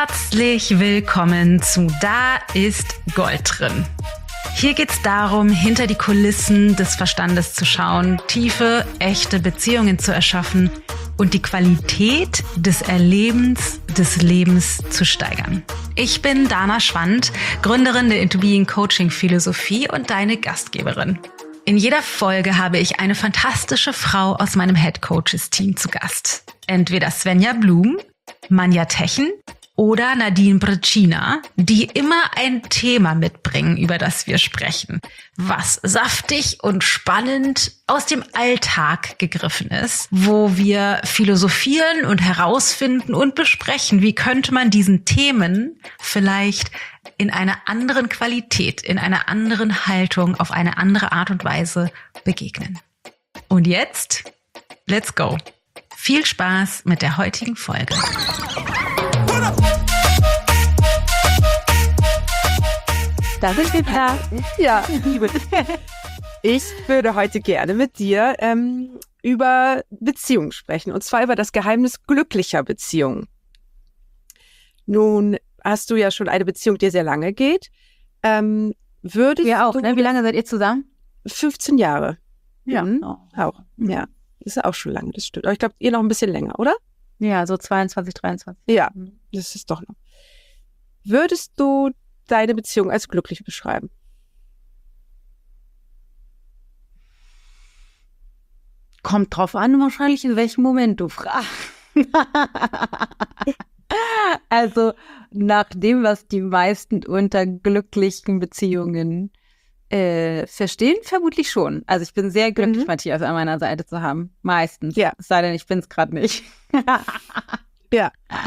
Herzlich willkommen zu Da ist Gold drin. Hier geht's darum, hinter die Kulissen des Verstandes zu schauen, tiefe, echte Beziehungen zu erschaffen und die Qualität des Erlebens des Lebens zu steigern. Ich bin Dana Schwand, Gründerin der Into Being Coaching Philosophie und deine Gastgeberin. In jeder Folge habe ich eine fantastische Frau aus meinem Head Coaches Team zu Gast. Entweder Svenja Blum, Manja Techen oder Nadine Brecina, die immer ein Thema mitbringen, über das wir sprechen, was saftig und spannend aus dem Alltag gegriffen ist, wo wir philosophieren und herausfinden und besprechen, wie könnte man diesen Themen vielleicht in einer anderen Qualität, in einer anderen Haltung, auf eine andere Art und Weise begegnen. Und jetzt, let's go! Viel Spaß mit der heutigen Folge. Da sind wir da. Ja, ich würde heute gerne mit dir über Beziehungen sprechen. Und zwar über das Geheimnis glücklicher Beziehungen. Nun hast du ja schon eine Beziehung, die sehr lange geht. Würdest wir auch, du, ne? Wie lange seid ihr zusammen? 15 Jahre. Ja. Auch. Ja, das ist auch schon lange, das stimmt. Aber ich glaube, ihr noch ein bisschen länger, oder? Ja, so 22, 23. Ja, das ist doch noch. Würdest du deine Beziehung als glücklich beschreiben? Kommt drauf an, wahrscheinlich in welchem Moment du fragst. Also nach dem, was die meisten unter glücklichen Beziehungen verstehen, vermutlich schon. Also ich bin sehr glücklich, Matthias an meiner Seite zu haben. Meistens. Ja. Es sei denn, ich bin es gerade nicht. Ja.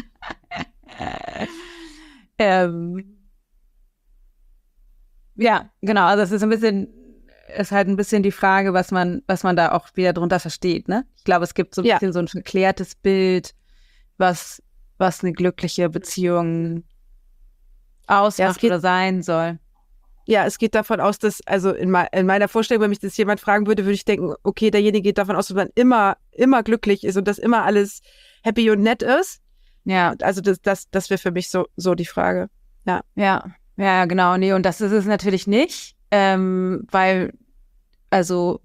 Ja, genau. Also es ist halt ein bisschen die Frage, was man da auch wieder drunter versteht, ne? Ich glaube, es gibt so ein bisschen so ein verklärtes Bild, was eine glückliche Beziehung ausmacht oder sein soll. Ja, es geht davon aus, dass, also in meiner Vorstellung, wenn mich das jemand fragen würde, würde ich denken, okay, derjenige geht davon aus, dass man immer glücklich ist und dass immer alles happy und nett ist. Ja. Also das wäre für mich so die Frage. Ja. Ja, genau. Nee, und das ist es natürlich nicht, weil, also,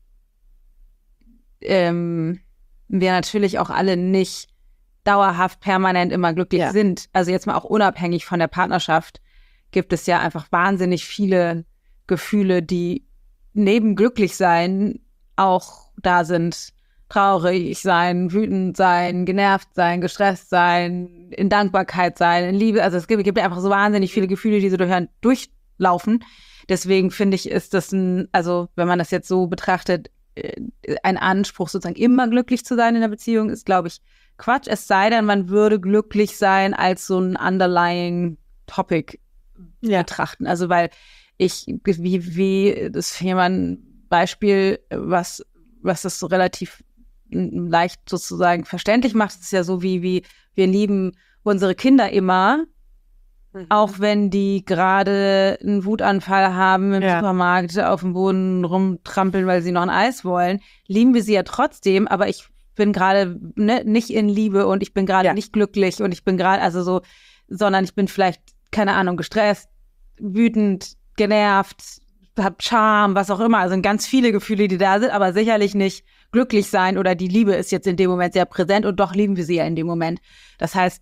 wir natürlich auch alle nicht dauerhaft permanent immer glücklich sind. Also jetzt mal auch unabhängig von der Partnerschaft gibt es ja einfach wahnsinnig viele Gefühle, die neben glücklich sein auch da sind. Traurig sein, wütend sein, genervt sein, gestresst sein, in Dankbarkeit sein, in Liebe. Also es gibt einfach so wahnsinnig viele Gefühle, die so durchlaufen. Deswegen finde ich, ist das also wenn man das jetzt so betrachtet, ein Anspruch sozusagen immer glücklich zu sein in der Beziehung, ist, glaube ich, Quatsch. Es sei denn, man würde glücklich sein als so ein underlying Topic betrachten. Also weil wie das ist hier mal ein Beispiel, was das so relativ leicht sozusagen verständlich macht, ist ja so wie wir lieben unsere Kinder immer, auch wenn die gerade einen Wutanfall haben im Supermarkt, auf dem Boden rumtrampeln, weil sie noch ein Eis wollen, lieben wir sie ja trotzdem, aber ich bin gerade nicht in Liebe und ich bin gerade nicht glücklich und ich bin gerade, sondern ich bin vielleicht, keine Ahnung, gestresst, wütend, genervt, hab Charme, was auch immer. Also sind ganz viele Gefühle, die da sind, aber sicherlich nicht glücklich sein oder die Liebe ist jetzt in dem Moment sehr präsent und doch lieben wir sie ja in dem Moment. Das heißt,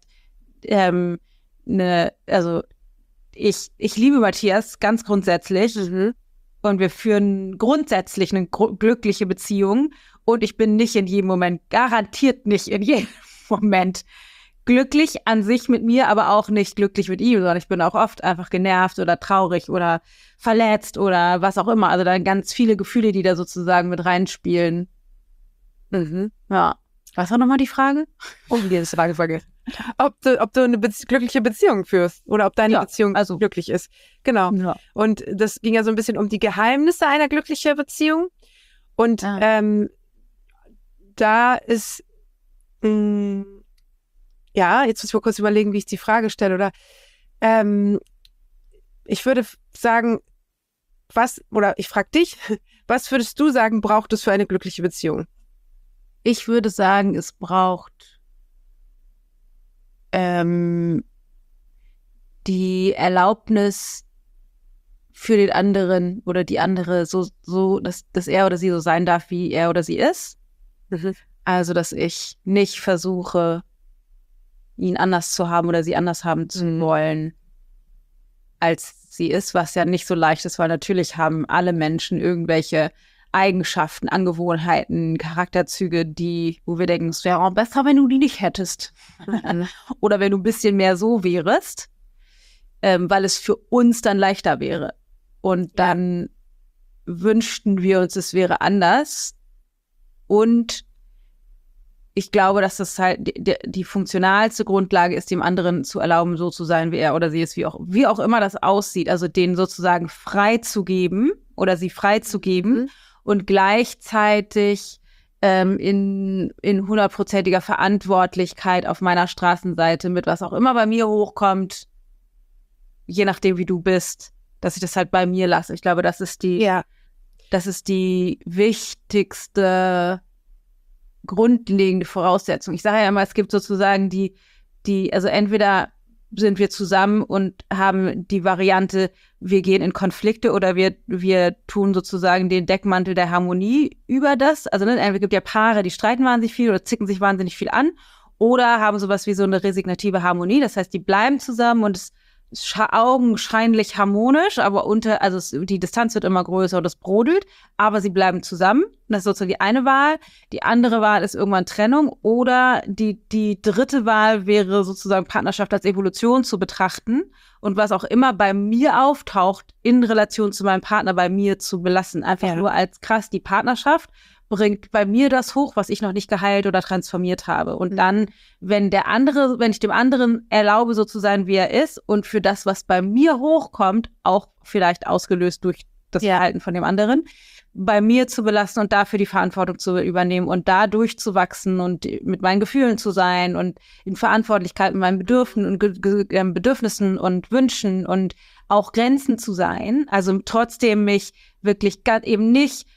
ich liebe Matthias ganz grundsätzlich und wir führen grundsätzlich eine glückliche Beziehung und ich bin nicht in jedem Moment, garantiert nicht in jedem Moment glücklich an sich mit mir, aber auch nicht glücklich mit ihm, sondern ich bin auch oft einfach genervt oder traurig oder verletzt oder was auch immer. Also da ganz viele Gefühle, die da sozusagen mit reinspielen. Ja. Was war nochmal die Frage? Oh, die Frage vergessen. Ob du eine glückliche Beziehung führst oder ob deine Beziehung glücklich ist. Genau. Ja. Und das ging ja so ein bisschen um die Geheimnisse einer glücklichen Beziehung. Und da ist jetzt muss ich mal kurz überlegen, wie ich die Frage stelle. Oder ich würde sagen, ich frage dich, was würdest du sagen, braucht es für eine glückliche Beziehung? Ich würde sagen, es braucht die Erlaubnis für den anderen oder die andere so dass er oder sie so sein darf, wie er oder sie ist. Also, dass ich nicht versuche, ihn anders zu haben oder sie anders haben zu wollen, als sie ist, was ja nicht so leicht ist, weil natürlich haben alle Menschen irgendwelche Eigenschaften, Angewohnheiten, Charakterzüge, wo wir denken, es wäre auch besser, wenn du die nicht hättest. Oder wenn du ein bisschen mehr so wärest, weil es für uns dann leichter wäre. Und dann wünschten wir uns, es wäre anders. Und ich glaube, dass das halt die funktionalste Grundlage ist, dem anderen zu erlauben, so zu sein, wie er oder sie ist, wie auch immer das aussieht. Also denen sozusagen freizugeben oder sie freizugeben und gleichzeitig in 100%iger Verantwortlichkeit auf meiner Straßenseite mit was auch immer bei mir hochkommt, je nachdem, wie du bist, dass ich das halt bei mir lasse. Ich glaube, das ist die wichtigste grundlegende Voraussetzung. Ich sage ja immer, es gibt sozusagen also entweder sind wir zusammen und haben die Variante, wir gehen in Konflikte oder wir tun sozusagen den Deckmantel der Harmonie über das. Also es gibt ja Paare, die streiten wahnsinnig viel oder zicken sich wahnsinnig viel an oder haben sowas wie so eine resignative Harmonie. Das heißt, die bleiben zusammen und es ist augenscheinlich harmonisch, aber die Distanz wird immer größer und es brodelt, aber sie bleiben zusammen. Das ist sozusagen die eine Wahl. Die andere Wahl ist irgendwann Trennung oder die dritte Wahl wäre sozusagen Partnerschaft als Evolution zu betrachten und was auch immer bei mir auftaucht, in Relation zu meinem Partner bei mir zu belassen. Einfach nur als krass, die Partnerschaft bringt bei mir das hoch, was ich noch nicht geheilt oder transformiert habe. Und dann, wenn ich dem anderen erlaube, so zu sein, wie er ist und für das, was bei mir hochkommt, auch vielleicht ausgelöst durch das Verhalten von dem anderen, bei mir zu belassen und dafür die Verantwortung zu übernehmen und da durchzuwachsen und mit meinen Gefühlen zu sein und in Verantwortlichkeit mit meinen Bedürfnissen und Wünschen und auch Grenzen zu sein. Also trotzdem mich wirklich eben nicht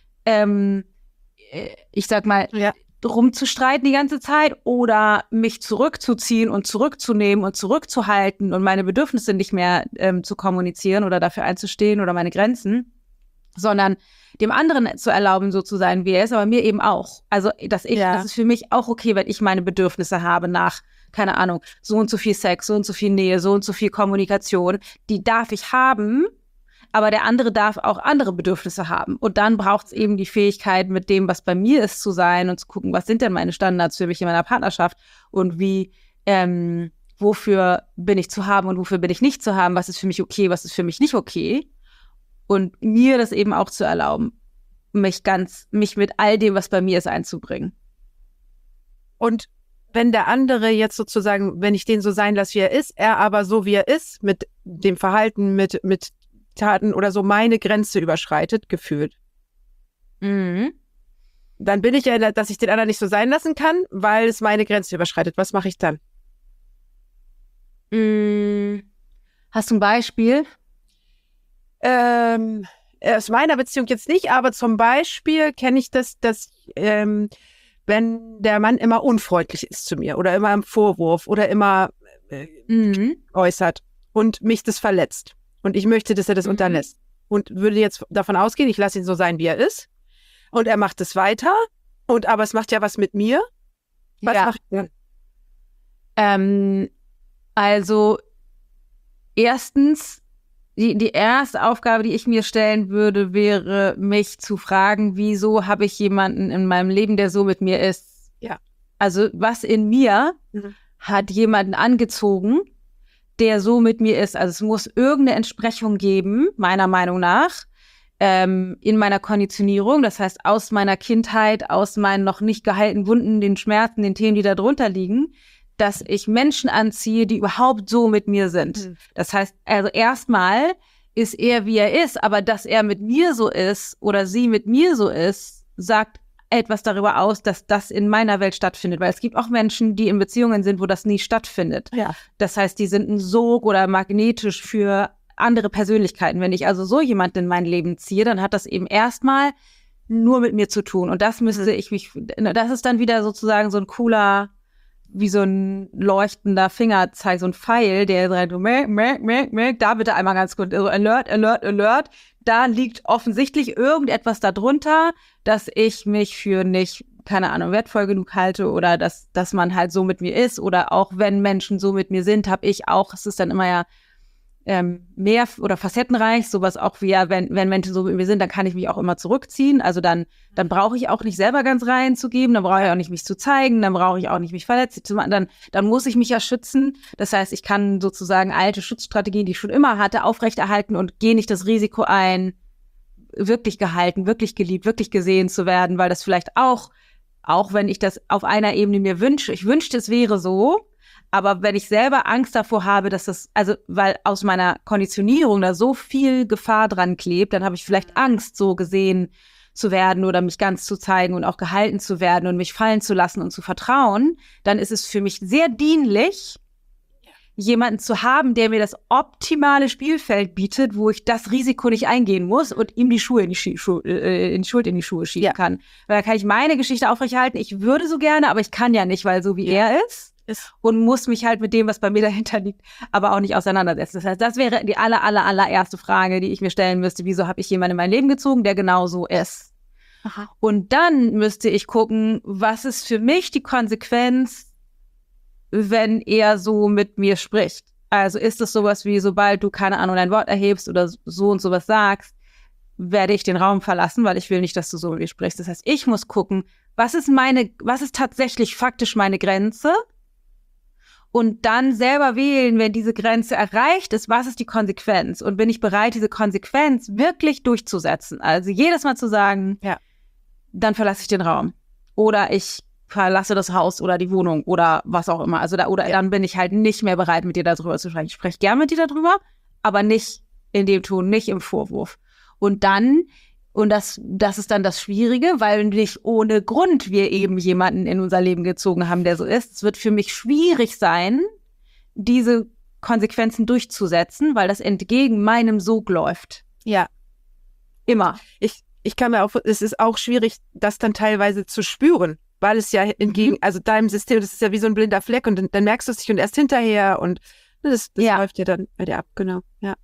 ich sag mal, rumzustreiten die ganze Zeit oder mich zurückzuziehen und zurückzunehmen und zurückzuhalten und meine Bedürfnisse nicht mehr zu kommunizieren oder dafür einzustehen oder meine Grenzen, sondern dem anderen zu erlauben, so zu sein, wie er ist, aber mir eben auch. Also, das ist für mich auch okay, wenn ich meine Bedürfnisse habe nach, keine Ahnung, so und so viel Sex, so und so viel Nähe, so und so viel Kommunikation, die darf ich haben, aber der andere darf auch andere Bedürfnisse haben. Und dann braucht es eben die Fähigkeit, mit dem, was bei mir ist, zu sein und zu gucken, was sind denn meine Standards für mich in meiner Partnerschaft und wofür bin ich zu haben und wofür bin ich nicht zu haben, was ist für mich okay, was ist für mich nicht okay. Und mir das eben auch zu erlauben, mich mit all dem, was bei mir ist, einzubringen. Und wenn der andere jetzt sozusagen, wenn ich den so sein lasse, wie er ist, er aber so, wie er ist, mit dem Verhalten, mit Taten oder so meine Grenze überschreitet, gefühlt. Dann bin ich ja, dass ich den anderen nicht so sein lassen kann, weil es meine Grenze überschreitet. Was mache ich dann? Hast du ein Beispiel? Aus meiner Beziehung jetzt nicht, aber zum Beispiel kenne ich das, dass wenn der Mann immer unfreundlich ist zu mir oder immer im Vorwurf oder immer äußert und mich das verletzt. Und ich möchte, dass er das unterlässt. Und würde jetzt davon ausgehen, ich lasse ihn so sein, wie er ist. Und er macht es weiter. Aber es macht ja was mit mir. Was mache ich dann? Also, erstens, die erste Aufgabe, die ich mir stellen würde, wäre, mich zu fragen, wieso habe ich jemanden in meinem Leben, der so mit mir ist? Ja. Also, was in mir hat jemanden angezogen, der so mit mir ist. Also es muss irgendeine Entsprechung geben, meiner Meinung nach, in meiner Konditionierung. Das heißt, aus meiner Kindheit, aus meinen noch nicht geheilten Wunden, den Schmerzen, den Themen, die da drunter liegen, dass ich Menschen anziehe, die überhaupt so mit mir sind. Das heißt, also erstmal ist er, wie er ist, aber dass er mit mir so ist oder sie mit mir so ist, sagt etwas darüber aus, dass das in meiner Welt stattfindet. Weil es gibt auch Menschen, die in Beziehungen sind, wo das nie stattfindet. Ja. Das heißt, die sind ein Sog oder magnetisch für andere Persönlichkeiten. Wenn ich also so jemanden in mein Leben ziehe, dann hat das eben erstmal nur mit mir zu tun. Und das müsste das ist dann wieder sozusagen so ein cooler wie so ein leuchtender Fingerzeig, so ein Pfeil, der sagt, da bitte einmal ganz kurz, also Alert. Da liegt offensichtlich irgendetwas darunter, dass ich mich für nicht, keine Ahnung, wertvoll genug halte oder dass man halt so mit mir ist oder auch wenn Menschen so mit mir sind, habe ich auch, es ist dann immer ja mehr oder facettenreich, sowas auch wie ja, wenn Menschen so mit mir sind, dann kann ich mich auch immer zurückziehen. Also dann brauche ich auch nicht selber ganz reinzugeben, dann brauche ich auch nicht mich zu zeigen, dann brauche ich auch nicht mich verletzt zu machen, dann muss ich mich ja schützen. Das heißt, ich kann sozusagen alte Schutzstrategien, die ich schon immer hatte, aufrechterhalten und gehe nicht das Risiko ein, wirklich gehalten, wirklich geliebt, wirklich gesehen zu werden, weil das vielleicht auch wenn ich das auf einer Ebene mir wünsche, ich wünschte, es wäre so, aber wenn ich selber Angst davor habe, dass das, also weil aus meiner Konditionierung da so viel Gefahr dran klebt, dann habe ich vielleicht Angst, so gesehen zu werden oder mich ganz zu zeigen und auch gehalten zu werden und mich fallen zu lassen und zu vertrauen, dann ist es für mich sehr dienlich, jemanden zu haben, der mir das optimale Spielfeld bietet, wo ich das Risiko nicht eingehen muss und ihm die Schuld in die Schuhe schieben kann. Weil da kann ich meine Geschichte aufrechterhalten. Ich würde so gerne, aber ich kann ja nicht, weil so wie er ist. Und muss mich halt mit dem, was bei mir dahinter liegt, aber auch nicht auseinandersetzen. Das heißt, das wäre die allererste Frage, die ich mir stellen müsste. Wieso habe ich jemanden in mein Leben gezogen, der genau so ist? Aha. Und dann müsste ich gucken, was ist für mich die Konsequenz, wenn er so mit mir spricht? Also ist es sowas wie, sobald du, keine Ahnung, dein Wort erhebst oder so und sowas sagst, werde ich den Raum verlassen, weil ich will nicht, dass du so mit mir sprichst. Das heißt, ich muss gucken, was ist tatsächlich faktisch meine Grenze? Und dann selber wählen, wenn diese Grenze erreicht ist, was ist die Konsequenz? Und bin ich bereit, diese Konsequenz wirklich durchzusetzen? Also jedes Mal zu sagen, dann verlasse ich den Raum. Oder ich verlasse das Haus oder die Wohnung oder was auch immer. Also dann bin ich halt nicht mehr bereit, mit dir darüber zu sprechen. Ich spreche gern mit dir darüber, aber nicht in dem Ton, nicht im Vorwurf. Und das ist dann das Schwierige, weil nicht ohne Grund wir eben jemanden in unser Leben gezogen haben, der so ist. Es wird für mich schwierig sein, diese Konsequenzen durchzusetzen, weil das entgegen meinem Sog läuft. Ja. Immer. Ich kann mir auch, es ist auch schwierig, das dann teilweise zu spüren, weil es ja also deinem System, das ist ja wie so ein blinder Fleck und dann merkst du es nicht und erst hinterher und das läuft ja dann bei dir ab, genau.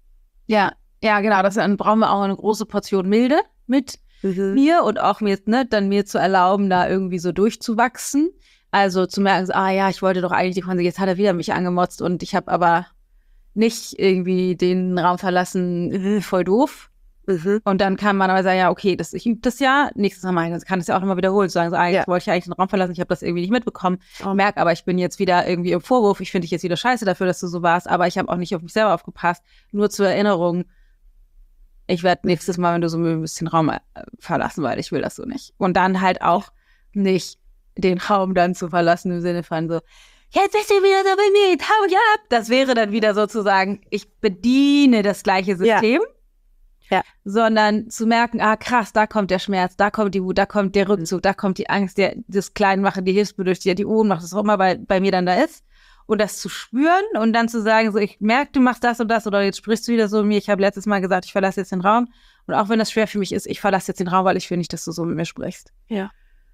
Ja, genau, dann brauchen wir auch eine große Portion Milde mit mir und auch mir zu erlauben, da irgendwie so durchzuwachsen. Also zu merken, ich wollte doch eigentlich die Konsequenz, jetzt hat er wieder mich angemotzt und ich habe aber nicht irgendwie den Raum verlassen, voll doof. Und dann kann man aber sagen, ja, okay, ich übe das ja, nächstes Mal kann es ja auch immer wiederholen, sagen so, ich wollte ja eigentlich den Raum verlassen, ich habe das irgendwie nicht mitbekommen, merke aber, ich bin jetzt wieder irgendwie im Vorwurf, ich finde dich jetzt wieder scheiße dafür, dass du so warst, aber ich habe auch nicht auf mich selber aufgepasst, nur zur Erinnerung, ich werde nächstes Mal, wenn du so ein bisschen Raum verlassen, weil ich will das so nicht. Und dann halt auch nicht den Raum dann zu verlassen im Sinne von so, jetzt bist du wieder so bei mir, hau ich ab. Das wäre dann wieder sozusagen, ich bediene das gleiche System. Ja. Sondern zu merken, krass, da kommt der Schmerz, da kommt die Wut, da kommt der Rückzug, da kommt die Angst, das Kleinmachen, die Hilfsbedürftigkeit, die Ohnmacht, was auch immer bei mir dann da ist. Und das zu spüren und dann zu sagen, so, ich merke, du machst das und das oder jetzt sprichst du wieder so mit mir. Ich habe letztes Mal gesagt, ich verlasse jetzt den Raum. Und auch wenn das schwer für mich ist, ich verlasse jetzt den Raum, weil ich will nicht, dass du so mit mir sprichst. Ja.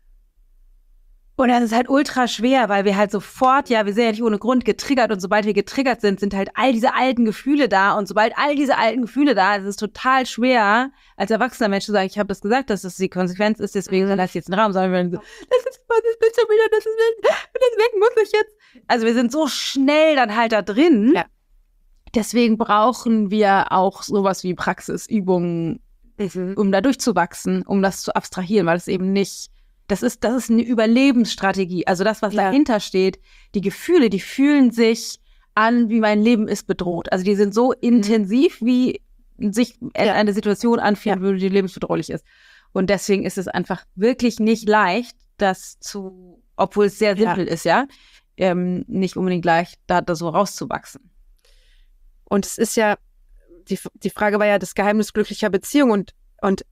Und das ist halt ultra schwer, weil wir halt sofort, wir sind ja nicht ohne Grund getriggert und sobald wir getriggert sind halt all diese alten Gefühle da und sobald all diese alten Gefühle da, ist es total schwer, als erwachsener Mensch zu sagen, ich habe das gesagt, dass das die Konsequenz ist, deswegen lass ich jetzt den Raum, sondern wir so, das ist schon wieder, deswegen muss ich jetzt. Also wir sind so schnell dann halt da drin. Ja. Deswegen brauchen wir auch sowas wie Praxisübungen, um da durchzuwachsen, um das zu abstrahieren, weil es eben nicht. Das ist eine Überlebensstrategie. Also das, was dahinter steht, die Gefühle, die fühlen sich an, wie mein Leben ist bedroht. Also die sind so intensiv, wie sich eine Situation anfühlen würde, die lebensbedrohlich ist. Und deswegen ist es einfach wirklich nicht leicht, obwohl es sehr simpel ist, nicht unbedingt leicht, da so rauszuwachsen. Und es ist ja, die Frage war ja das Geheimnis glücklicher Beziehung und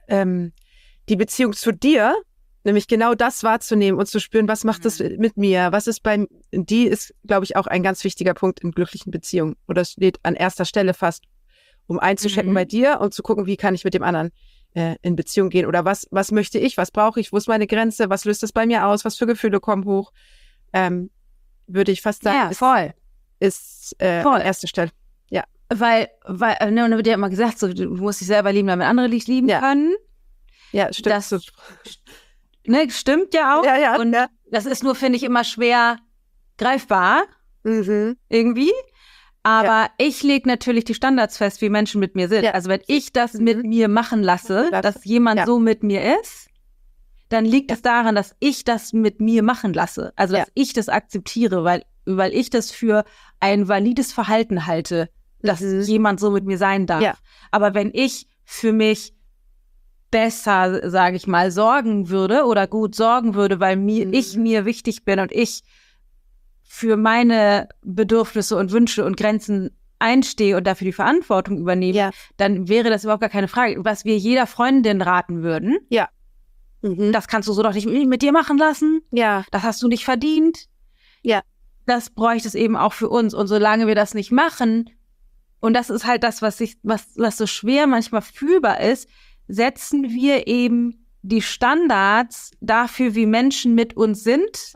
die Beziehung zu dir, nämlich genau das wahrzunehmen und zu spüren, was macht das mit mir, was ist die ist, glaube ich, auch ein ganz wichtiger Punkt in glücklichen Beziehungen oder steht an erster Stelle fast, um einzuchecken bei dir und zu gucken, wie kann ich mit dem anderen in Beziehung gehen oder was möchte ich, was brauche ich, wo ist meine Grenze, was löst das bei mir aus, was für Gefühle kommen hoch würde ich fast sagen, ist an erster Stelle. Ja. Weil und da wird ja immer gesagt, so, du musst dich selber lieben, damit andere dich lieben können. Ja, stimmt. Das stimmt ja auch. Ja, und das ist nur, finde ich, immer schwer greifbar. Irgendwie. Aber ich lege natürlich die Standards fest, wie Menschen mit mir sind. Ja. Also wenn ich das mit mir machen lasse, dass jemand so mit mir ist, dann liegt es daran, dass ich das mit mir machen lasse. Also dass ich das akzeptiere, weil ich das für ein valides Verhalten halte, dass jemand so mit mir sein darf. Ja. Aber wenn ich für mich besser, sage ich mal, sorgen würde oder gut sorgen würde, weil ich mir wichtig bin und ich für meine Bedürfnisse und Wünsche und Grenzen einstehe und dafür die Verantwortung übernehme, dann wäre das überhaupt gar keine Frage. Was wir jeder Freundin raten würden, das kannst du so doch nicht mit dir machen lassen, das hast du nicht verdient, das bräuchte es eben auch für uns. Und solange wir das nicht machen, und das ist halt das, was so schwer manchmal fühlbar ist, setzen wir eben die Standards dafür, wie Menschen mit uns sind,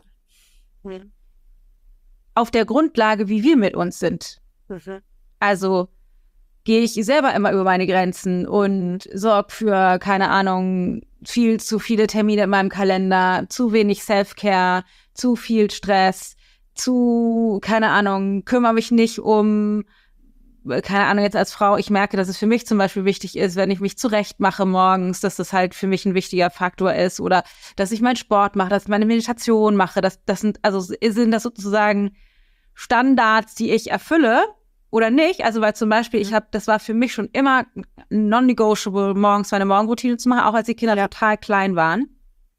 auf der Grundlage, wie wir mit uns sind. Also gehe ich selber immer über meine Grenzen und sorge für, keine Ahnung, viel zu viele Termine in meinem Kalender, zu wenig Self-Care, zu viel Stress, keine Ahnung, kümmere mich nicht um, keine Ahnung, jetzt als Frau, ich merke, dass es für mich zum Beispiel wichtig ist, wenn ich mich zurecht mache morgens, dass das halt für mich ein wichtiger Faktor ist, oder dass ich meinen Sport mache, dass ich meine Meditation mache, sind das sozusagen Standards, die ich erfülle oder nicht. Also weil zum Beispiel das war für mich schon immer non-negotiable, morgens meine Morgenroutine zu machen, auch als die Kinder total klein waren.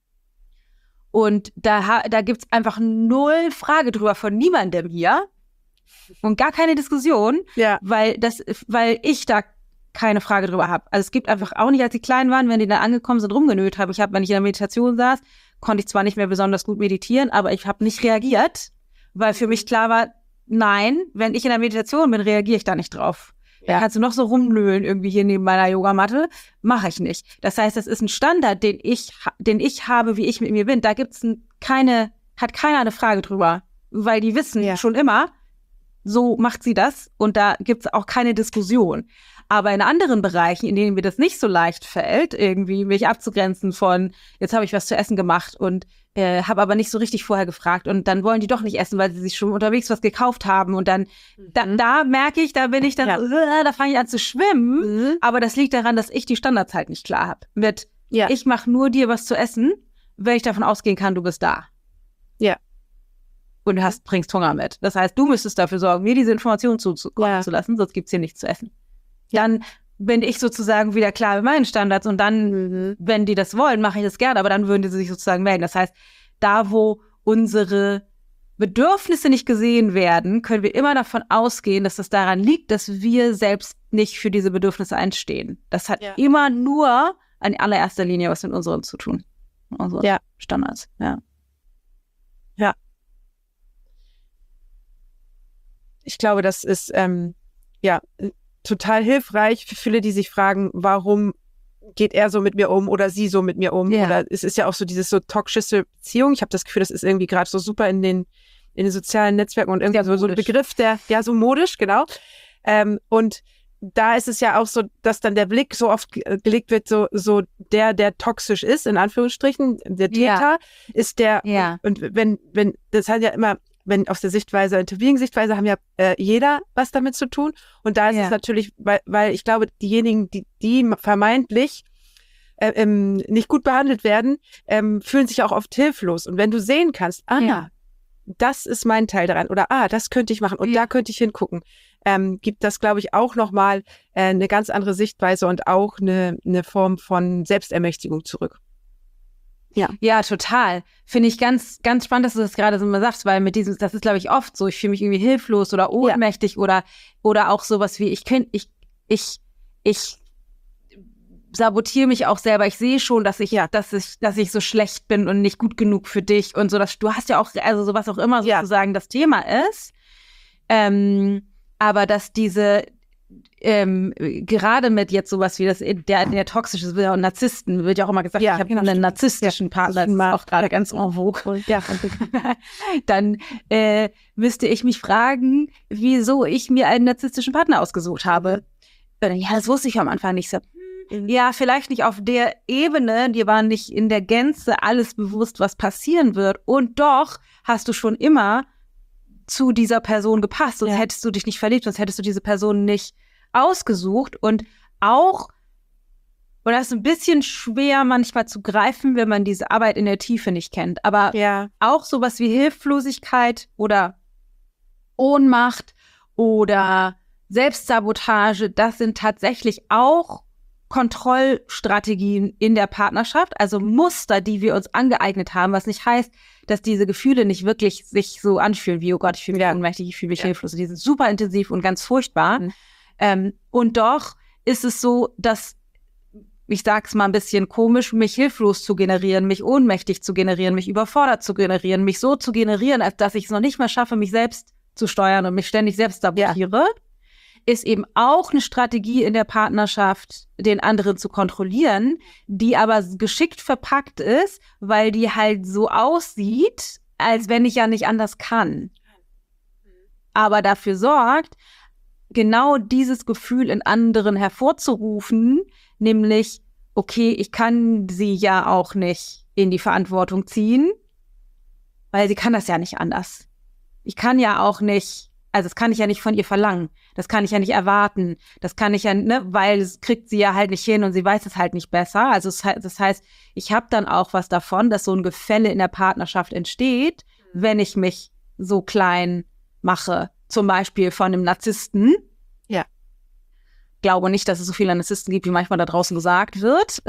Und da gibt's einfach null Frage drüber von niemandem hier und gar keine Diskussion, weil ich da keine Frage drüber habe. Also es gibt einfach auch nicht, als die klein waren, wenn die da angekommen sind, rumgenölt habe. Wenn ich in der Meditation saß, konnte ich zwar nicht mehr besonders gut meditieren, aber ich habe nicht reagiert, weil für mich klar war, nein, wenn ich in der Meditation bin, reagiere ich da nicht drauf. Da kannst du noch so rumnöhlen irgendwie hier neben meiner Yogamatte, mache ich nicht. Das heißt, das ist ein Standard, den ich habe, wie ich mit mir bin. Da hat keiner eine Frage drüber, weil die wissen schon immer, so macht sie das, und da gibt's auch keine Diskussion. Aber in anderen Bereichen, in denen mir das nicht so leicht fällt, irgendwie mich abzugrenzen von, jetzt habe ich was zu essen gemacht und habe aber nicht so richtig vorher gefragt, und dann wollen die doch nicht essen, weil sie sich schon unterwegs was gekauft haben, und dann da merke ich, da bin ich dann da fange ich an zu schwimmen, aber das liegt daran, dass ich die Standards halt nicht klar habe. Ich mache nur dir was zu essen, wenn ich davon ausgehen kann, du bist da. Und bringst Hunger mit. Das heißt, du müsstest dafür sorgen, mir diese Informationen zukommen zu lassen, sonst gibt's hier nichts zu essen. Dann bin ich sozusagen wieder klar mit meinen Standards, und dann, wenn die das wollen, mache ich das gerne, aber dann würden die sich sozusagen melden. Das heißt, da, wo unsere Bedürfnisse nicht gesehen werden, können wir immer davon ausgehen, dass das daran liegt, dass wir selbst nicht für diese Bedürfnisse einstehen. Das hat immer nur in allererster Linie was mit unserem zu tun. Unsere Standards, Ich glaube, das ist total hilfreich für viele, die sich fragen, warum geht er so mit mir um oder sie so mit mir um? Oder es ist ja auch so dieses so toxische Beziehung. Ich habe das Gefühl, das ist irgendwie gerade so super in den sozialen Netzwerken und irgendwie so ein Begriff, der so modisch, genau. Und da ist es ja auch so, dass dann der Blick so oft gelegt wird, so der toxisch ist, in Anführungsstrichen, der Täter ist der, und wenn, das hat ja immer, wenn aus der Sichtweise, Interviewing-Sichtweise, haben ja jeder was damit zu tun. Und da ist es natürlich, weil ich glaube, diejenigen, die vermeintlich nicht gut behandelt werden, fühlen sich auch oft hilflos. Und wenn du sehen kannst, das ist mein Teil daran, oder das könnte ich machen und da könnte ich hingucken, gibt das, glaube ich, auch nochmal eine ganz andere Sichtweise und auch eine Form von Selbstermächtigung zurück. Ja, total. Finde ich ganz, ganz spannend, dass du das gerade so mal sagst, weil das ist, glaube ich, oft so, ich fühle mich irgendwie hilflos oder ohnmächtig oder auch sowas wie, ich sabotiere mich auch selber. Ich sehe schon, dass ich so schlecht bin und nicht gut genug für dich und so. Du hast ja auch, also sowas auch immer sozusagen das Thema ist. Aber dass gerade mit jetzt sowas wie der toxische Narzissten, wird ja auch immer gesagt, ich habe einen narzisstischen Partner, das ist auch gerade ganz en vogue. Ja. Dann müsste ich mich fragen, wieso ich mir einen narzisstischen Partner ausgesucht habe. Ja, das wusste ich am Anfang nicht so. Ja, vielleicht nicht auf der Ebene, dir war nicht in der Gänze alles bewusst, was passieren wird. Und doch hast du schon immer zu dieser Person gepasst, sonst hättest du dich nicht verliebt, sonst hättest du diese Person nicht ausgesucht. Und auch, und das ist ein bisschen schwer manchmal zu greifen, wenn man diese Arbeit in der Tiefe nicht kennt, aber auch sowas wie Hilflosigkeit oder Ohnmacht oder Selbstsabotage, das sind tatsächlich auch Kontrollstrategien in der Partnerschaft, also Muster, die wir uns angeeignet haben, was nicht heißt, dass diese Gefühle nicht wirklich sich so anfühlen wie, oh Gott, ich fühle mich ohnmächtig, ich fühle mich hilflos. Die sind super intensiv und ganz furchtbar. Und doch ist es so, dass, ich sag's mal ein bisschen komisch, mich hilflos zu generieren, mich ohnmächtig zu generieren, mich überfordert zu generieren, mich so zu generieren, als dass ich es noch nicht mehr schaffe, mich selbst zu steuern und mich ständig selbst sabotiere. Ist eben auch eine Strategie in der Partnerschaft, den anderen zu kontrollieren, die aber geschickt verpackt ist, weil die halt so aussieht, als wenn ich ja nicht anders kann. Aber dafür sorgt, genau dieses Gefühl in anderen hervorzurufen, nämlich, okay, ich kann sie ja auch nicht in die Verantwortung ziehen, weil sie kann das ja nicht anders. Ich kann ja auch nicht, also das kann ich ja nicht von ihr verlangen. Das kann ich ja nicht erwarten. Das kann ich ja, weil es kriegt sie ja halt nicht hin und sie weiß es halt nicht besser. Also das heißt, ich habe dann auch was davon, dass so ein Gefälle in der Partnerschaft entsteht, wenn ich mich so klein mache. Zum Beispiel von einem Narzissten. Ja. Glaube nicht, dass es so viele Narzissten gibt, wie manchmal da draußen gesagt wird.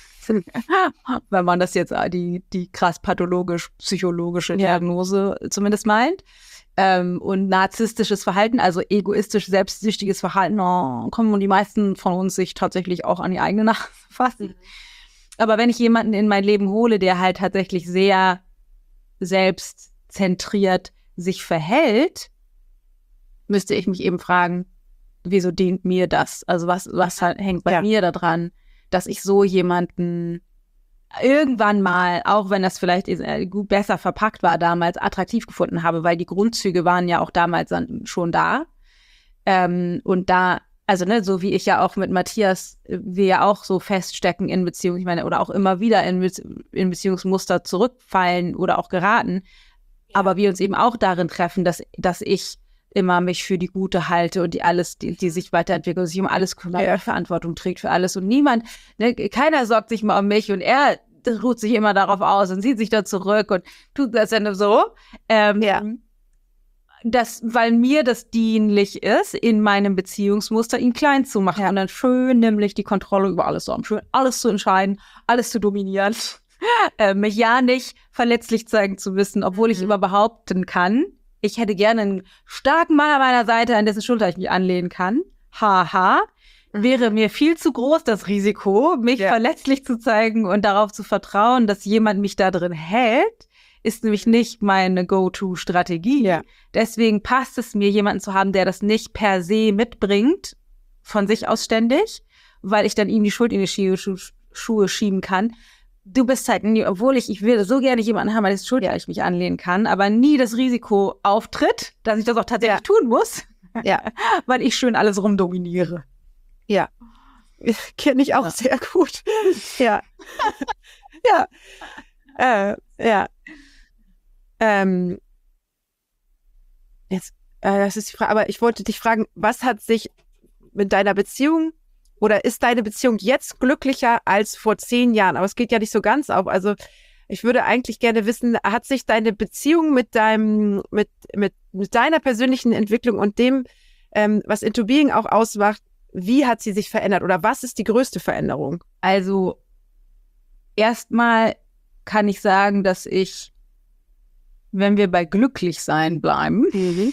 Wenn man das jetzt die krass pathologisch-psychologische Diagnose zumindest meint. Und narzisstisches Verhalten, also egoistisch, selbstsüchtiges Verhalten, kommen die meisten von uns sich tatsächlich auch an die eigene Nase fassen. Aber wenn ich jemanden in mein Leben hole, der halt tatsächlich sehr selbstzentriert sich verhält, müsste ich mich eben fragen, wieso dient mir das? Also was halt hängt bei mir da dran, dass ich so jemanden irgendwann mal, auch wenn das vielleicht besser verpackt war damals, attraktiv gefunden habe, weil die Grundzüge waren ja auch damals schon da. Und da, also so wie ich ja auch mit Matthias, wir ja auch so feststecken in Beziehungen, ich meine, oder auch immer wieder in Beziehungsmuster zurückfallen oder auch geraten, aber wir uns eben auch darin treffen, dass ich immer mich für die Gute halte und die sich weiterentwickelt, sich um alles kümmert, Verantwortung trägt für alles und niemand, keiner sorgt sich mal um mich und er ruht sich immer darauf aus und zieht sich da zurück und tut das dann so. Weil mir das dienlich ist, in meinem Beziehungsmuster ihn klein zu machen und dann schön nämlich die Kontrolle über alles zu haben, schön alles zu entscheiden, alles zu dominieren, mich ja nicht verletzlich zeigen zu müssen, obwohl ich immer behaupten kann, ich hätte gerne einen starken Mann an meiner Seite, an dessen Schulter ich mich anlehnen kann. Haha. Wäre mir viel zu groß das Risiko, mich verletzlich zu zeigen und darauf zu vertrauen, dass jemand mich da drin hält, ist nämlich nicht meine Go-To-Strategie. Ja. Deswegen passt es mir, jemanden zu haben, der das nicht per se mitbringt, von sich aus ständig, weil ich dann ihm die Schuld in die Schuhe schieben kann. Du bist halt nie, obwohl ich will so gerne jemanden haben, dessen Schulter ich mich anlehnen kann, aber nie das Risiko auftritt, dass ich das auch tatsächlich tun muss, weil ich schön alles rumdominiere. Ja, kenne ich auch sehr gut. Ja. Jetzt, das ist die Frage, aber ich wollte dich fragen, was hat sich mit deiner Beziehung oder ist deine Beziehung jetzt glücklicher als vor 10 Jahren? Aber es geht ja nicht so ganz auf. Also ich würde eigentlich gerne wissen, hat sich deine Beziehung mit deiner persönlichen Entwicklung und dem, was Into Being auch ausmacht, wie hat sie sich verändert oder was ist die größte Veränderung? Also erstmal kann ich sagen, dass ich, wenn wir bei glücklich sein bleiben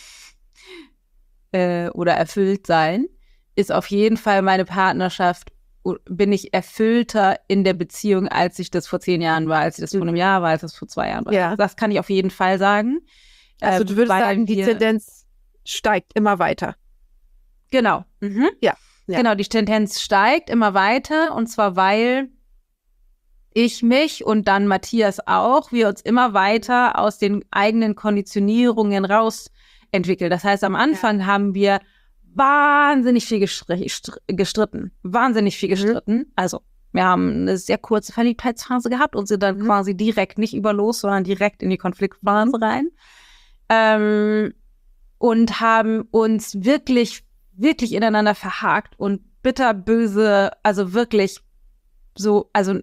oder erfüllt sein, ist auf jeden Fall meine Partnerschaft, bin ich erfüllter in der Beziehung, als ich das vor 10 Jahren war, als ich das vor einem Jahr war, als das vor 2 Jahren war. Ja. Das kann ich auf jeden Fall sagen. Also du würdest sagen, die Tendenz steigt immer weiter. Genau. Ja. Genau, die Tendenz steigt immer weiter und zwar, weil ich mich und dann Matthias auch, wir uns immer weiter aus den eigenen Konditionierungen raus entwickeln. Das heißt, am Anfang haben wir wahnsinnig viel gestritten. Also wir haben eine sehr kurze Verliebtheitsphase gehabt und sind dann quasi direkt nicht über los, sondern direkt in die Konfliktphase rein. Und haben uns wirklich, wirklich ineinander verhakt und bitterböse, also wirklich so, also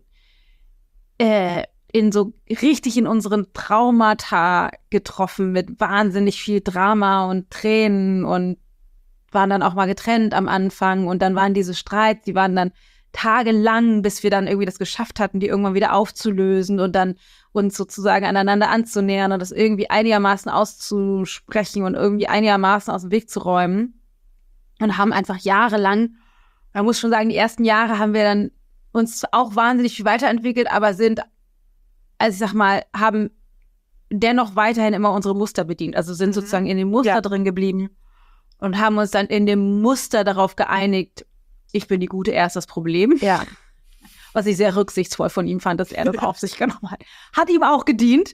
richtig in unseren Traumata getroffen mit wahnsinnig viel Drama und Tränen und waren dann auch mal getrennt am Anfang und dann waren diese Streits, die waren dann tagelang, bis wir dann irgendwie das geschafft hatten, die irgendwann wieder aufzulösen und dann uns sozusagen aneinander anzunähern und das irgendwie einigermaßen auszusprechen und irgendwie einigermaßen aus dem Weg zu räumen und haben einfach jahrelang, man muss schon sagen, die ersten Jahre haben wir dann uns auch wahnsinnig viel weiterentwickelt, aber sind, also ich sag mal, haben dennoch weiterhin immer unsere Muster bedient, also sind sozusagen in dem Muster drin geblieben und haben uns dann in dem Muster darauf geeinigt, ich bin die Gute, er ist das Problem. Ja. Was ich sehr rücksichtsvoll von ihm fand, dass er das auf sich genommen hat. Hat ihm auch gedient.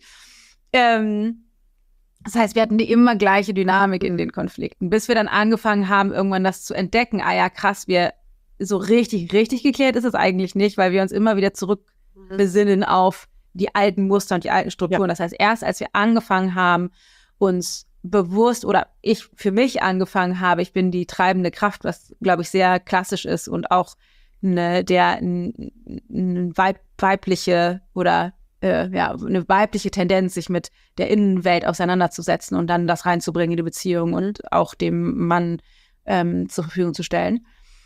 Das heißt, wir hatten die immer gleiche Dynamik in den Konflikten, bis wir dann angefangen haben, irgendwann das zu entdecken. Ah ja, krass, wir so richtig geklärt ist es eigentlich nicht, weil wir uns immer wieder zurückbesinnen auf die alten Muster und die alten Strukturen. Ja. Das heißt, erst als wir angefangen haben, uns bewusst oder ich für mich angefangen habe, ich bin die treibende Kraft, was, glaube ich, sehr klassisch ist und auch eine weibliche oder eine weibliche Tendenz, sich mit der Innenwelt auseinanderzusetzen und dann das reinzubringen in die Beziehung und auch dem Mann zur Verfügung zu stellen.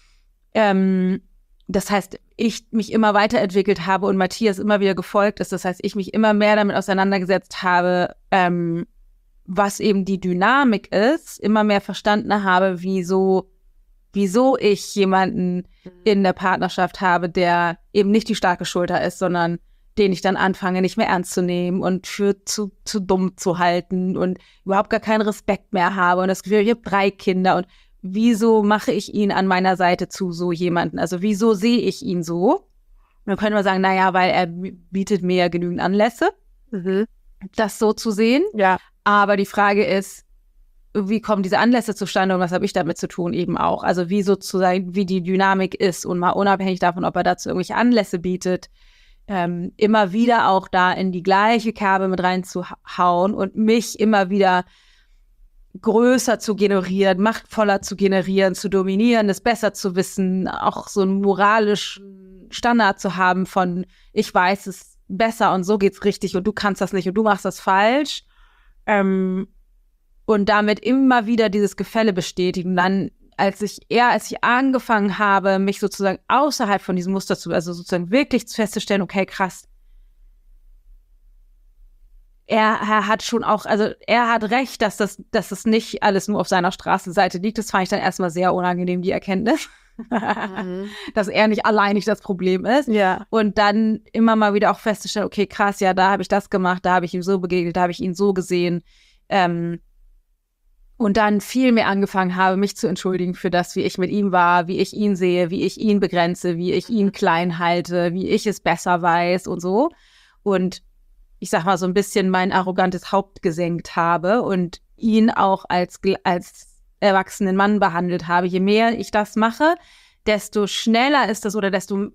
Das heißt, ich mich immer weiterentwickelt habe und Matthias immer wieder gefolgt ist. Das heißt, ich mich immer mehr damit auseinandergesetzt habe, was eben die Dynamik ist, immer mehr verstanden habe, wieso ich jemanden in der Partnerschaft habe, der eben nicht die starke Schulter ist, sondern den ich dann anfange, nicht mehr ernst zu nehmen und für zu dumm zu halten und überhaupt gar keinen Respekt mehr habe und das Gefühl, ich habe 3 Kinder und wieso mache ich ihn an meiner Seite zu so jemanden? Also wieso sehe ich ihn so? Und dann könnte man sagen, naja, weil er bietet mir ja genügend Anlässe, das so zu sehen. Ja. Aber die Frage ist, wie kommen diese Anlässe zustande und was habe ich damit zu tun eben auch? Also wie sozusagen, wie die Dynamik ist und mal unabhängig davon, ob er dazu irgendwelche Anlässe bietet, immer wieder auch da in die gleiche Kerbe mit reinzuhauen und mich immer wieder größer zu generieren, machtvoller zu generieren, zu dominieren, es besser zu wissen, auch so einen moralischen Standard zu haben von ich weiß es besser und so geht's richtig und du kannst das nicht und du machst das falsch. Und damit immer wieder dieses Gefälle bestätigen. Dann, als ich angefangen habe, mich sozusagen außerhalb von diesem Muster also sozusagen wirklich festzustellen, okay, krass, er hat schon auch, also er hat recht, dass das nicht alles nur auf seiner Straßenseite liegt. Das fand ich dann erstmal sehr unangenehm, die Erkenntnis. Dass er nicht alleinig das Problem ist. Ja. Und dann immer mal wieder auch festzustellen, okay, krass, ja, da habe ich das gemacht, da habe ich ihm so begegnet, da habe ich ihn so gesehen. Und dann viel mehr angefangen habe, mich zu entschuldigen für das, wie ich mit ihm war, wie ich ihn sehe, wie ich ihn begrenze, wie ich ihn klein halte, wie ich es besser weiß und so. Und ich sag mal, so ein bisschen mein arrogantes Haupt gesenkt habe und ihn auch als erwachsenen Mann behandelt habe. Je mehr ich das mache, desto schneller ist das oder desto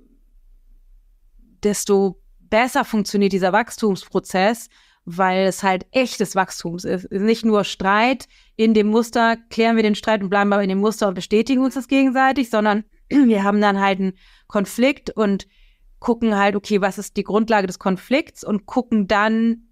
besser funktioniert dieser Wachstumsprozess, weil es halt echtes Wachstums ist. Nicht nur Streit in dem Muster, klären wir den Streit und bleiben aber in dem Muster und bestätigen uns das gegenseitig, sondern wir haben dann halt einen Konflikt und gucken halt, okay, was ist die Grundlage des Konflikts und gucken dann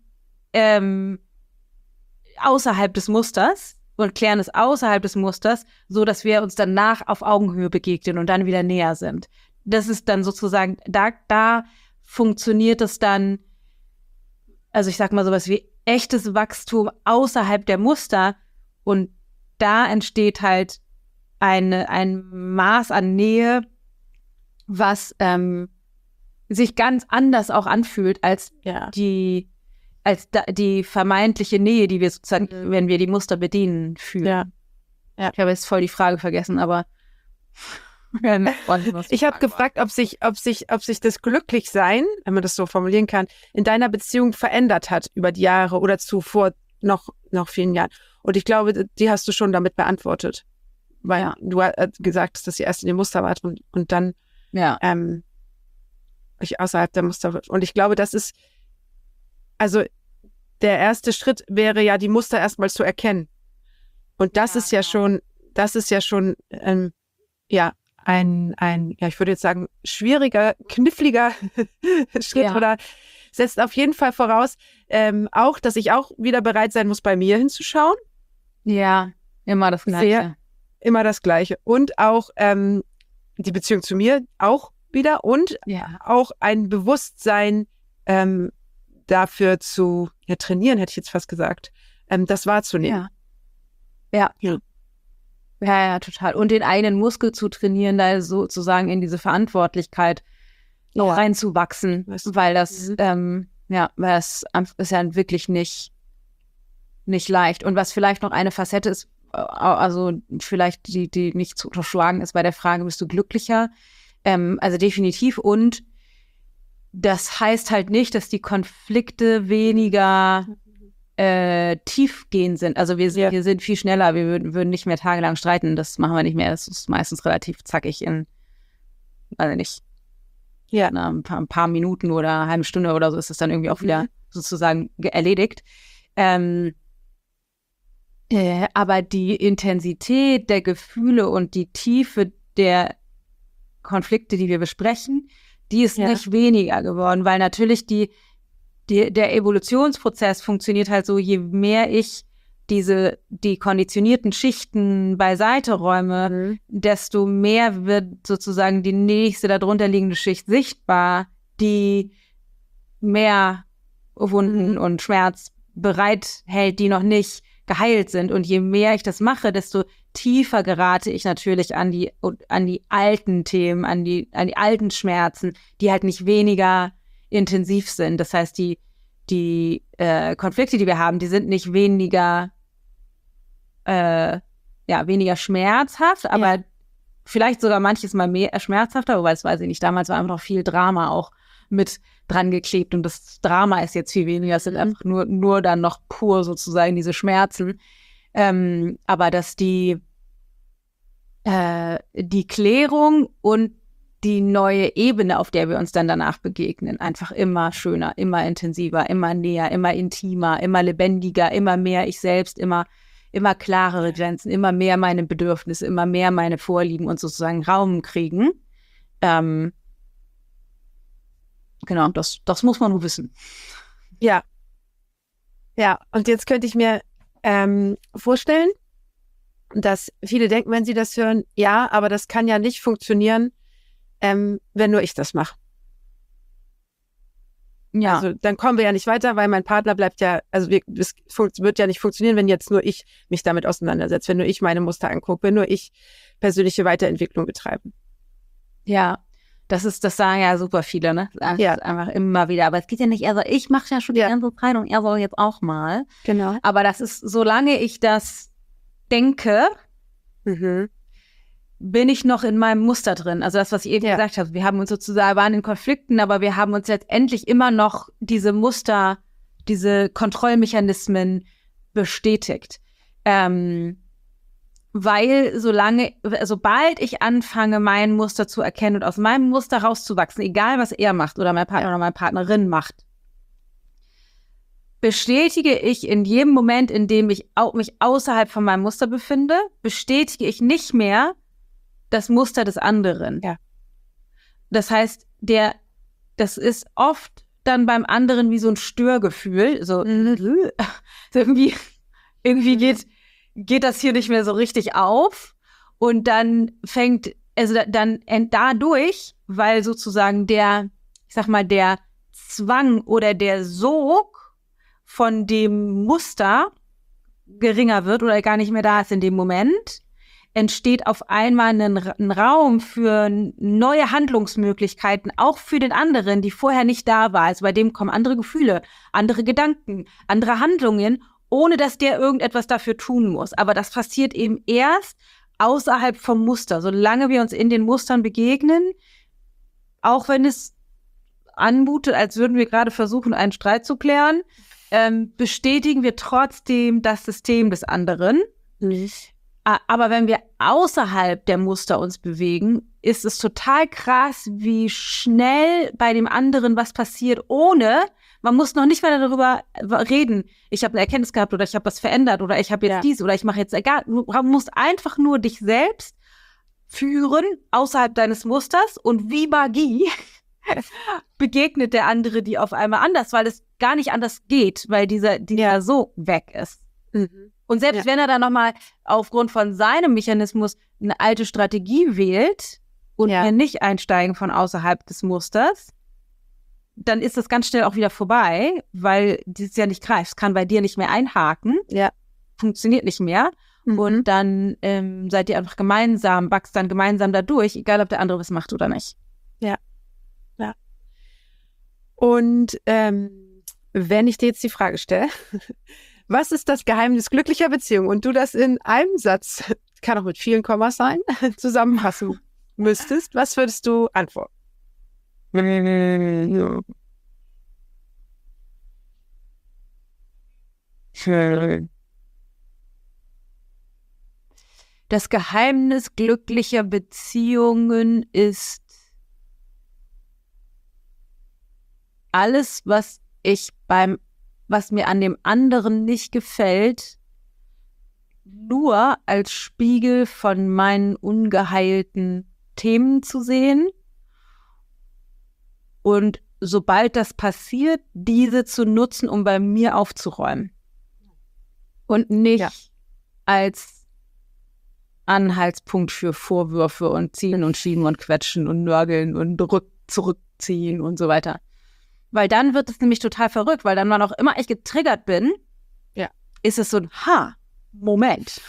außerhalb des Musters und klären es außerhalb des Musters, so dass wir uns danach auf Augenhöhe begegnen und dann wieder näher sind. Das ist dann sozusagen, da funktioniert es dann, also ich sag mal sowas wie echtes Wachstum außerhalb der Muster und da entsteht halt ein Maß an Nähe, was sich ganz anders auch anfühlt als die vermeintliche Nähe, die wir sozusagen, wenn wir die Muster bedienen, fühlen. Ja. Ich habe jetzt voll die Frage vergessen, aber Ich habe gefragt, ob sich das Glücklichsein, wenn man das so formulieren kann, in deiner Beziehung verändert hat über die Jahre oder zuvor noch vielen Jahren. Und ich glaube, die hast du schon damit beantwortet. Weil du gesagt hast, dass ihr erst in dem Muster wart und dann ich außerhalb der Muster. Und ich glaube, das ist, also der erste Schritt wäre ja, die Muster erstmal zu erkennen. Und das ist ja schon, ein, ich würde jetzt sagen, schwieriger, kniffliger Schritt oder setzt auf jeden Fall voraus, auch, dass ich auch wieder bereit sein muss, bei mir hinzuschauen. Ja, immer das Gleiche. Immer das Gleiche. Und auch die Beziehung zu mir auch wieder und auch ein Bewusstsein dafür zu trainieren, hätte ich jetzt fast gesagt, das wahrzunehmen. Ja, total. Und den eigenen Muskel zu trainieren, da sozusagen in diese Verantwortlichkeit reinzuwachsen, weil das, weil es ist ja wirklich nicht leicht. Und was vielleicht noch eine Facette ist, also vielleicht die nicht zu unterschlagen ist bei der Frage, bist du glücklicher? Also definitiv. Und das heißt halt nicht, dass die Konflikte weniger tiefgehend sind. Also wir sind viel schneller, wir würden nicht mehr tagelang streiten, das machen wir nicht mehr. Das ist meistens relativ zackig in, weiß ich nicht, ein paar Minuten oder eine halbe Stunde oder so ist es dann irgendwie auch wieder sozusagen erledigt. Aber die Intensität der Gefühle und die Tiefe der Konflikte, die wir besprechen, die ist nicht weniger geworden, weil natürlich der Evolutionsprozess funktioniert halt so, je mehr ich die konditionierten Schichten beiseite räume, desto mehr wird sozusagen die nächste darunter liegende Schicht sichtbar, die mehr Wunden und Schmerz bereithält, die noch nicht geheilt sind. Und je mehr ich das mache, desto tiefer gerate ich natürlich an die alten Themen, an die alten Schmerzen, die halt nicht weniger intensiv sind. Das heißt, die Konflikte, die wir haben, die sind nicht weniger schmerzhaft, aber vielleicht sogar manches Mal mehr schmerzhafter, wobei das weiß ich nicht. Damals war einfach noch viel Drama auch mit dran geklebt und das Drama ist jetzt viel weniger. Es sind einfach nur dann noch pur sozusagen diese Schmerzen. Aber dass die Klärung und die neue Ebene, auf der wir uns dann danach begegnen, einfach immer schöner, immer intensiver, immer näher, immer intimer, immer lebendiger, immer mehr ich selbst, immer klarere Grenzen, immer mehr meine Bedürfnisse, immer mehr meine Vorlieben und sozusagen Raum kriegen. Genau, das muss man nur wissen. Ja, und jetzt könnte ich mir vorstellen, dass viele denken, wenn sie das hören, aber das kann ja nicht funktionieren, wenn nur ich das mache. Ja. Also dann kommen wir ja nicht weiter, weil mein Partner bleibt ja, also es wird ja nicht funktionieren, wenn jetzt nur ich mich damit auseinandersetze, wenn nur ich meine Muster angucke, wenn nur ich persönliche Weiterentwicklung betreibe. Ja, das sagen ja super viele, ne? Das ist einfach immer wieder. Aber es geht ja nicht, also ich mache ja schon die ganze Zeit und er soll jetzt auch mal. Genau. Aber das ist, solange ich das denke, bin ich noch in meinem Muster drin. Also das, was ich eben gesagt habe. Wir haben uns sozusagen, waren in Konflikten, aber wir haben uns letztendlich immer noch diese Muster, diese Kontrollmechanismen bestätigt. Weil sobald ich anfange, mein Muster zu erkennen und aus meinem Muster rauszuwachsen, egal was er macht oder mein Partner oder meine Partnerin macht, bestätige ich in jedem Moment, in dem ich mich außerhalb von meinem Muster befinde, bestätige ich nicht mehr das Muster des anderen. Ja. Das heißt, das ist oft dann beim anderen wie so ein Störgefühl, so irgendwie geht das hier nicht mehr so richtig auf und dann dadurch, weil sozusagen der Zwang oder der Sog von dem Muster geringer wird oder gar nicht mehr da ist in dem Moment, entsteht auf einmal ein Raum für neue Handlungsmöglichkeiten, auch für den anderen, die vorher nicht da war. Also bei dem kommen andere Gefühle, andere Gedanken, andere Handlungen, ohne dass der irgendetwas dafür tun muss. Aber das passiert eben erst außerhalb vom Muster. Solange wir uns in den Mustern begegnen, auch wenn es anmutet, als würden wir gerade versuchen, einen Streit zu klären, bestätigen wir trotzdem das System des anderen. Aber wenn wir außerhalb der Muster uns bewegen, ist es total krass, wie schnell bei dem anderen was passiert, man muss noch nicht mal darüber reden, ich habe eine Erkenntnis gehabt oder ich habe was verändert oder ich habe jetzt dies oder ich mache jetzt egal. Du musst einfach nur dich selbst führen außerhalb deines Musters und wie Magie begegnet der andere dir auf einmal anders, weil es gar nicht anders geht, weil dieser so weg ist. Mhm. Und selbst wenn er dann nochmal aufgrund von seinem Mechanismus eine alte Strategie wählt und wir nicht einsteigen von außerhalb des Musters, dann ist das ganz schnell auch wieder vorbei, weil dieses ja nicht greift. Es kann bei dir nicht mehr einhaken, funktioniert nicht mehr. Mhm. Und dann seid ihr einfach gemeinsam, wächst dann gemeinsam da durch, egal ob der andere was macht oder nicht. Ja. Und wenn ich dir jetzt die Frage stelle, was ist das Geheimnis glücklicher Beziehung? Und du das in einem Satz, kann auch mit vielen Kommas sein, zusammenfassen müsstest, was würdest du antworten? Das Geheimnis glücklicher Beziehungen ist alles, was mir an dem anderen nicht gefällt, nur als Spiegel von meinen ungeheilten Themen zu sehen und sobald das passiert, diese zu nutzen, um bei mir aufzuräumen und nicht als Anhaltspunkt für Vorwürfe und ziehen und schieben und quetschen und nörgeln und zurückziehen und so weiter. Weil dann wird es nämlich total verrückt, weil dann, wann auch immer ich getriggert bin, ist es so ein Moment.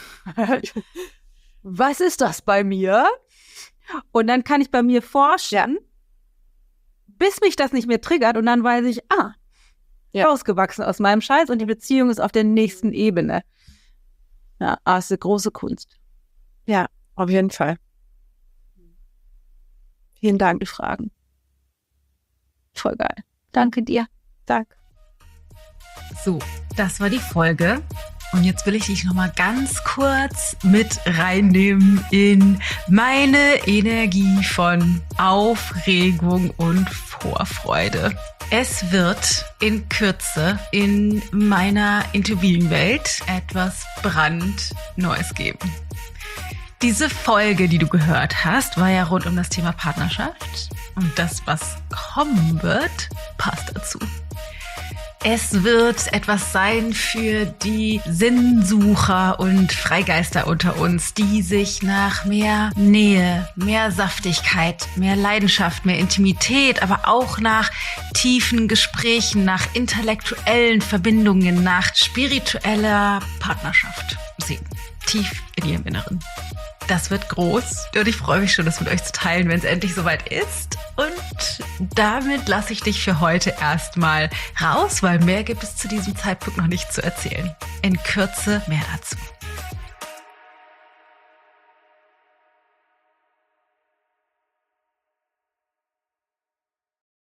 Was ist das bei mir? Und dann kann ich bei mir forschen, bis mich das nicht mehr triggert und dann weiß ich, rausgewachsen aus meinem Scheiß und die Beziehung ist auf der nächsten Ebene. Ja, ist eine große Kunst. Ja, auf jeden Fall. Vielen Dank. Die Fragen. Voll geil. Danke dir. Danke. So, das war die Folge. Und jetzt will ich dich nochmal ganz kurz mit reinnehmen in meine Energie von Aufregung und Vorfreude. Es wird in Kürze in meiner Interviewwelt etwas brandneues geben. Diese Folge, die du gehört hast, war ja rund um das Thema Partnerschaft. Und das, was kommen wird, passt dazu. Es wird etwas sein für die Sinnsucher und Freigeister unter uns, die sich nach mehr Nähe, mehr Saftigkeit, mehr Leidenschaft, mehr Intimität, aber auch nach tiefen Gesprächen, nach intellektuellen Verbindungen, nach spiritueller Partnerschaft sehen. Tief in ihrem Inneren. Das wird groß und ich freue mich schon, das mit euch zu teilen, wenn es endlich soweit ist. Und damit lasse ich dich für heute erstmal raus, weil mehr gibt es zu diesem Zeitpunkt noch nicht zu erzählen. In Kürze mehr dazu.